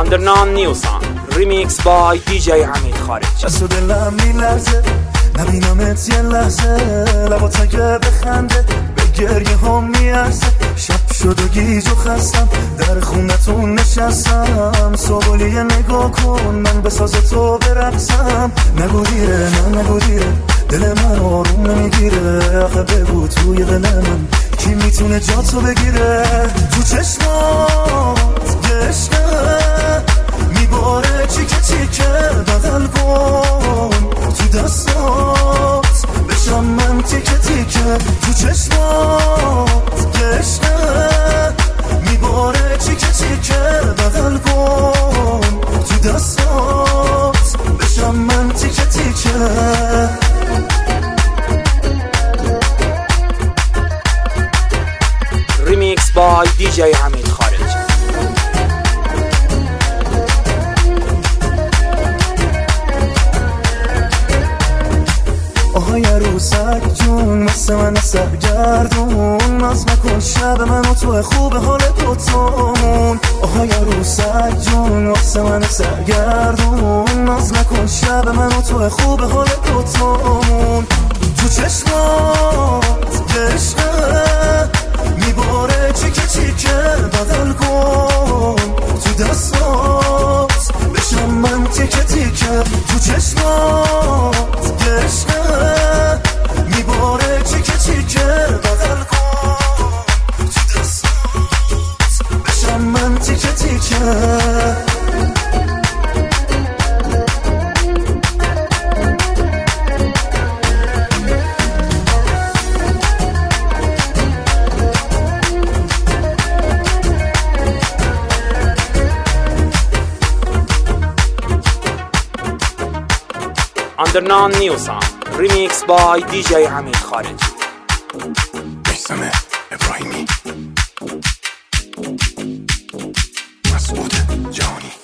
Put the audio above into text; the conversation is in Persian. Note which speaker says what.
Speaker 1: Underground New Song Remix by DJ حمید خارج.
Speaker 2: دست و دلم میلرزه نبینمت یه لحظه، لبات که بخنده به گریه هم میارزه. شب شد و گیج و خستم در خونتون نشستم، صبحولیه نگاه کن من بساز تو برقصم. نگو دیره نه نگو دیره، دل من آروم نمیگیره. آخه بگو توی دل من کی میتونه جاتو بگیره؟ تو چشمات یه عشقه میباره چیکه چیکه بدل کن، تو دستات بشم من تیکه تیکه. تو چشمات یه عشقه میباره چیکه چیکه بدل کن، تو دستات بشم من تیکه تیکه.
Speaker 1: Remix by DJ حمید خارج.
Speaker 2: آهای عروسک جون مثل من سرگردون، ناز نکن شب من و تو خوب حال دوتامون. آهای عروسک جون مثل من سرگردون، ناز نکن شب من و تو خوب حال دوتامون. تو چشمات یه عشقه میباره چیکه چیکه بدل کن، تو دستات بشم من تیکه تیکه. تو چشمات یه عشقه میباره چیکه چیکه بدل کن، تو دستات بشم من تیکه تیکه.
Speaker 1: Underground New Song Remix by DJ حمید خارج.
Speaker 3: بسم ابراهیمی، مسعود جانی.